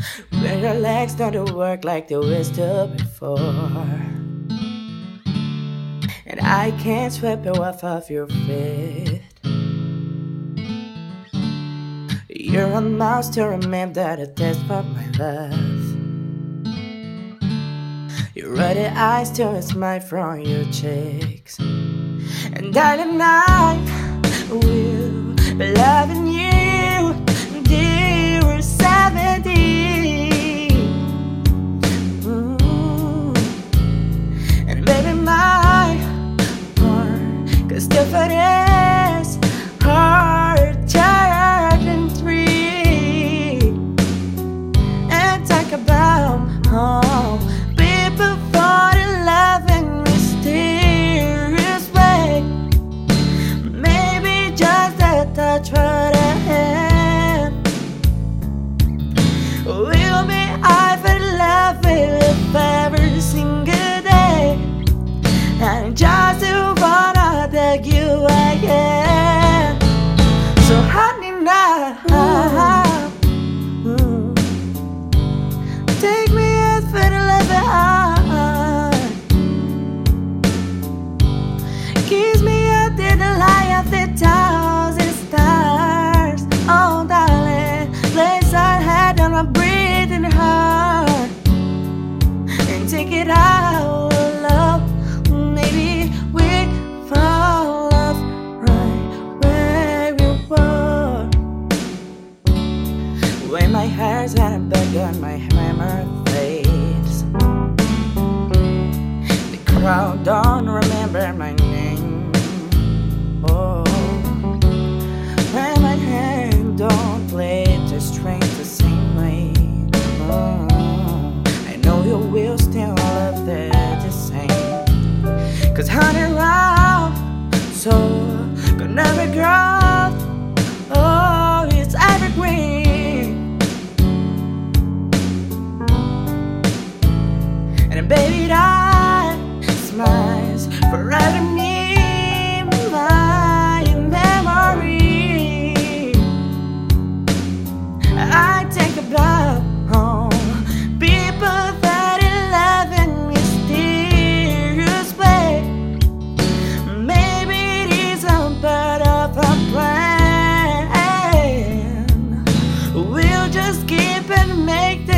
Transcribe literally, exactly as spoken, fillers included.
When your legs don't work like they used to before, and I can't sweep you off of your feet. You're a mouse to remember the taste for my love. Your ruddy eyes to a smile from your cheeks. And darling, I will be loving you till we're seventy. Mm. And baby, my heart could still for this heart charging three. And talk about home. People fall in love in mysterious way. Maybe just a touch for the hand. We'll be I for love with every single day. And just to wanna take you again. So honey now, mm, take me out for the love behind. Kiss me out to the light of the thousand stars. Oh darling, place our head on my breathing heart and take it out, love. Maybe we fall off right where we were. When my hair's at a back on my hammer fades, the crowd don't remember my name. Oh, when my hand don't play the strings the same way. Oh, I know you will still love that the same. Cause honey round, so could never grow. Oh, it's evergreen. And baby, that smiles forever in my memory. I think about home, people that in love in mysterious way. Maybe it is a part of a plan. We'll just keep and make the